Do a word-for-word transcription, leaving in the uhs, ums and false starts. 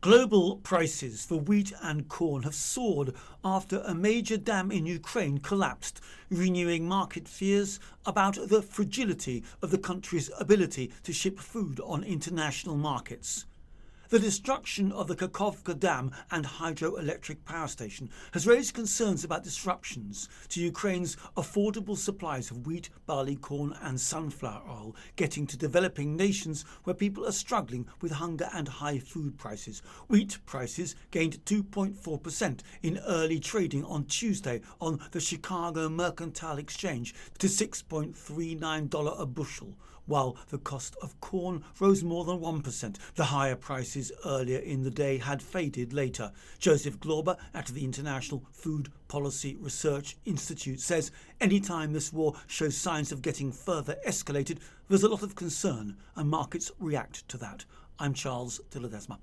Global prices for wheat and corn have soared after a major dam in Ukraine collapsed, renewing market fears about the fragility of the country's ability to ship food on international markets. The destruction of the Kakhovka Dam and hydroelectric power station has raised concerns about disruptions to Ukraine's affordable supplies of wheat, barley, corn and sunflower oil getting to developing nations where people are struggling with hunger and high food prices. Wheat prices gained two point four percent in early trading on Tuesday on the Chicago Mercantile Exchange to six point three nine dollars a bushel, while the cost of corn rose more than one percent. The higher prices earlier in the day had faded later. Joseph Glauber at the International Food Policy Research Institute says anytime this war shows signs of getting further escalated, there's a lot of concern and markets react to that. I'm Charles de Ledesma.